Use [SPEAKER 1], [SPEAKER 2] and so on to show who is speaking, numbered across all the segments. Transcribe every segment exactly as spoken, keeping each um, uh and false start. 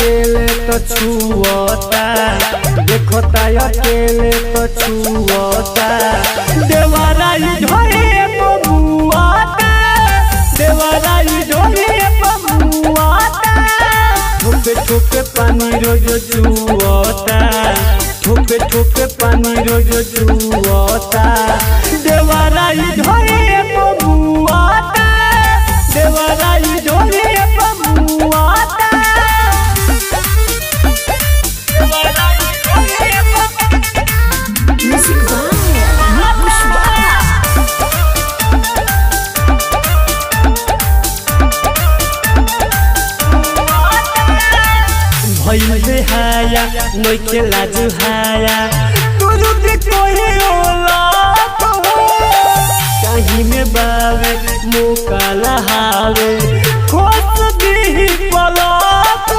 [SPEAKER 1] अकेले तो छुअता, देखता अकेले तो छुअता। देवराई ढोले बबुआता, देवराई ढोले बबुआता। ठोपे ठोपे पानी रोज चुअता, ठोपे ठोपे पानी रोज चुअता। देवराई ढोले बबुआता, देवराई ढोले बबुआता। भइले हाया नइखे लाजु हाया, तोरू के कोई होला तो कहीं में बावे मौका लहावे। खोस दी पला तो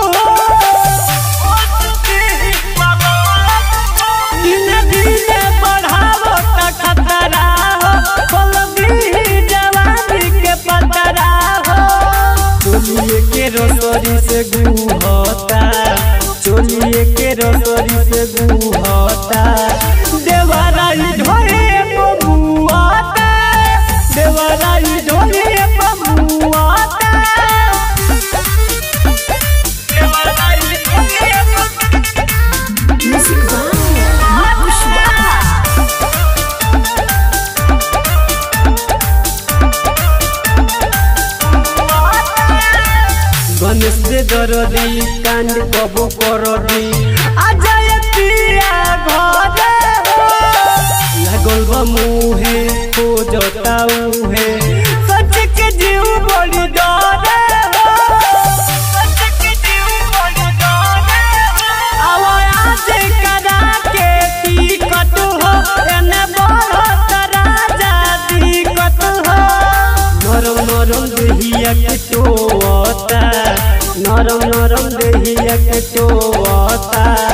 [SPEAKER 1] दिन दिन बढ़ावो त खतरा हो, खोल दी जवानी के पतरा हो। चोलिए के रसोरी से गुहता, चोलिए के रसोरी से गुहता। देवराई ढोले बबुआता, देवराई ढोले बबुआता। देवराई ढोले गणेश दे दरदी कांड कबो करदी। आजाय पिया घरे हो, लागल बा मुहे हो जताऊ है। सच के जीव बड़ी डरे हो, सच के जीव बड़ी डरे हो। आवाज करा के टिकट हो, एने बढ़त राजा दिक्कत हो। नरम नरम देहिया के टोता, नरम नरम देहिया के टोता।